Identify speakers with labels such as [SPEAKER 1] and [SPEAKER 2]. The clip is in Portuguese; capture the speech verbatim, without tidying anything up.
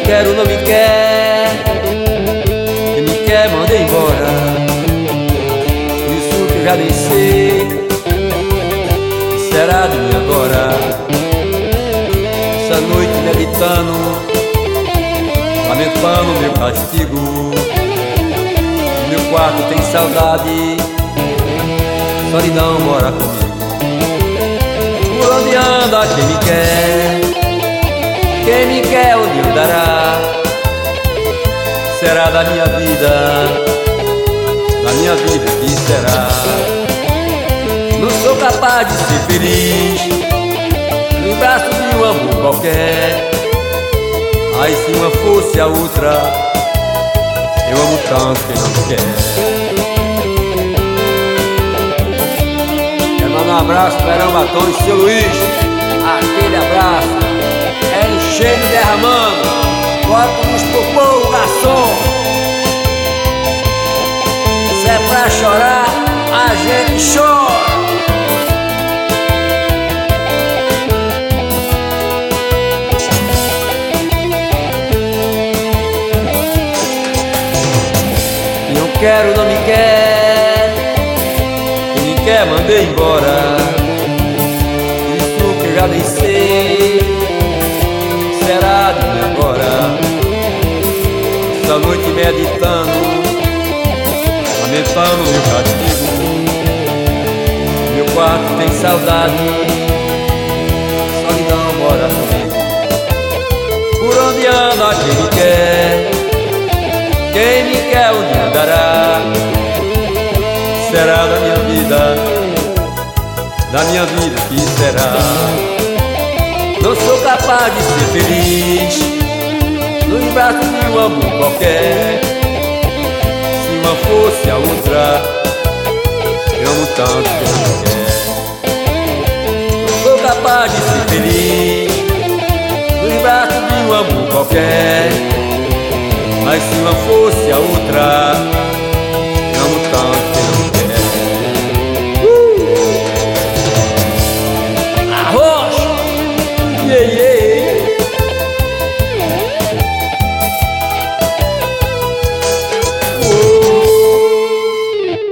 [SPEAKER 1] quer ou não me quer, quem me quer manda embora. Isso que eu já nem sei, que será de mim agora. Essa noite meditando, lamentando meu castigo. No meu quarto tem saudade, solidão mora comigo. Por onde anda quem me quer, quem me quer onde andará? Será da minha vida, da minha vida que será? Não sou capaz de ser feliz no braço de um amor qualquer. Mas se uma fosse a outra, eu amo tanto quem não me quer. Quero mandar um abraço para Verão Batom e seu Luiz. Aquele abraço é enchendo, derramando. Bota nos popô, garçom. Se é pra chorar, a gente chora. Não quero, não me quer, quem me quer mandei embora. Isso que eu já nem sei, será de mim agora. Essa noite meditando, lamentando meu castigo. Meu quarto tem saudade, solidão mora comigo. Por onde anda quem me quer, quem me quer onde andará? Será da minha vida, da minha vida que será? Não sou capaz de ser feliz nos braços de um amor qualquer. Se uma fosse a outra, eu amo tanto que não quer. Não sou capaz de ser feliz nos braços de um amor qualquer. Mas se uma fosse a outra,